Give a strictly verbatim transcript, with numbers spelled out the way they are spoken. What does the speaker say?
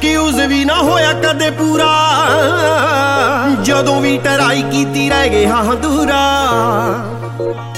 Excuse ਵੀ ਨਾ ਹੋਇਆ ਕਦੇ ਪੂਰਾ, ਜਦੋਂ ਵੀ ਟਰਾਈ ਕੀਤੀ ਰਹਿ ਗਏ ਹਾਂ ਦੂਰਾ।